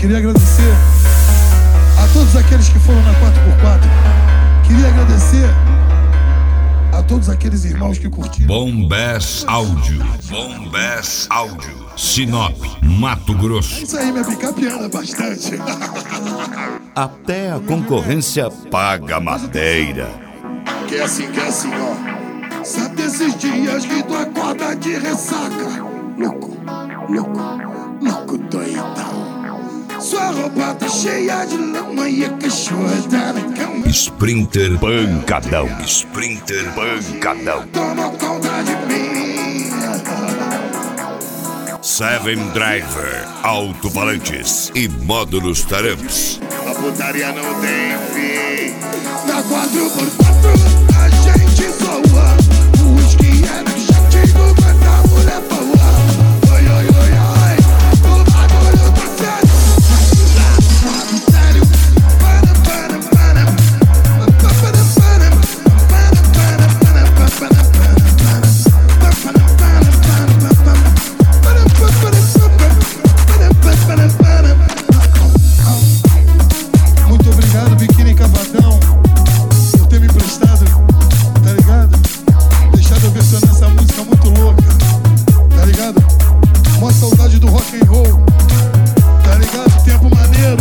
Queria agradecer a todos aqueles que foram na 4x4. Queria agradecer a todos aqueles irmãos que curtiram. Bombés Áudio. Bombés Áudio. Sinop, Mato Grosso. Isso aí, minha picape anda bastante. Até a concorrência paga madeira. Que é assim, ó. Sabe esses dias que tu acorda de ressaca? Louco, doidão. Sua roupa tá cheia de lama e a cachorra tá na cama. Sprinter pancadão. Sprinter pancadão. Toma conta de mim. Seven Driver, alto-falantes e módulos taramps. A putaria não tem fim. Na 4x4 a gente zoa. O whisky é no chatinho, mas a mulher boa. Oi, oi, oi, oi. O bagulho tá sério. Sério. Muito obrigado, Biquíni Cavadão, por ter me emprestado, tá ligado? Deixado eu versionar essa música muito louca, tá ligado? Mó saudade do rock and roll, tá ligado? Tempo maneiro.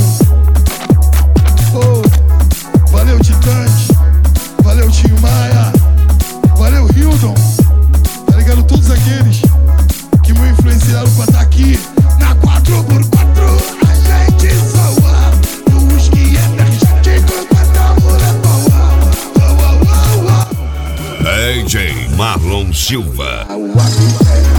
Oh, valeu Titãs, valeu Tim Maia, valeu Hildon, tá ligado? Todos aqueles que me influenciaram pra estar aqui na 4x4. A gente zoa, o whisky é energético, mas a mulher boa. AJ Marlon Silva. Wow.